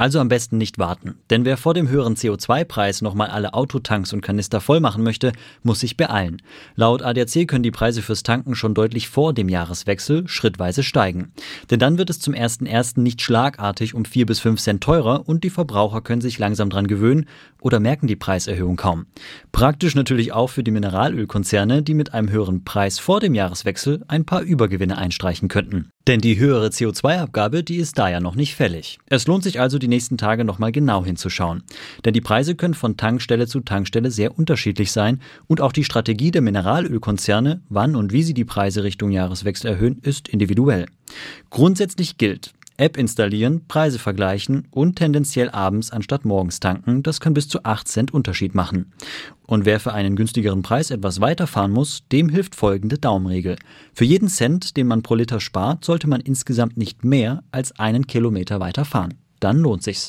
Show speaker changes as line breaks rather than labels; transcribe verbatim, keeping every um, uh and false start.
Also am besten nicht warten, denn wer vor dem höheren C O zwei Preis nochmal alle Autotanks und Kanister voll machen möchte, muss sich beeilen. Laut A D A C können die Preise fürs Tanken schon deutlich vor dem Jahreswechsel schrittweise steigen. Denn dann wird es zum ersten ersten nicht schlagartig um vier bis fünf Cent teurer und die Verbraucher können sich langsam dran gewöhnen oder merken die Preiserhöhung kaum. Praktisch natürlich auch für die Mineralölkonzerne, die mit einem höheren Preis vor dem Jahreswechsel ein paar Übergewinne einstreichen könnten. Denn die höhere C O zwei Abgabe, die ist da ja noch nicht fällig. Es lohnt sich also, die nächsten Tage nochmal genau hinzuschauen. Denn die Preise können von Tankstelle zu Tankstelle sehr unterschiedlich sein und auch die Strategie der Mineralölkonzerne, wann und wie sie die Preise Richtung Jahreswechsel erhöhen, ist individuell. Grundsätzlich gilt: App installieren, Preise vergleichen und tendenziell abends anstatt morgens tanken, das kann bis zu acht Cent Unterschied machen. Und wer für einen günstigeren Preis etwas weiterfahren muss, dem hilft folgende Daumenregel: Für jeden Cent, den man pro Liter spart, sollte man insgesamt nicht mehr als einen Kilometer weiter fahren. Dann lohnt sich's.